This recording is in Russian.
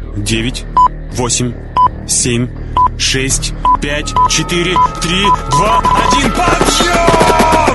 9, 8, 7, 6, 5, 4, 3, 2, 1. Подъем!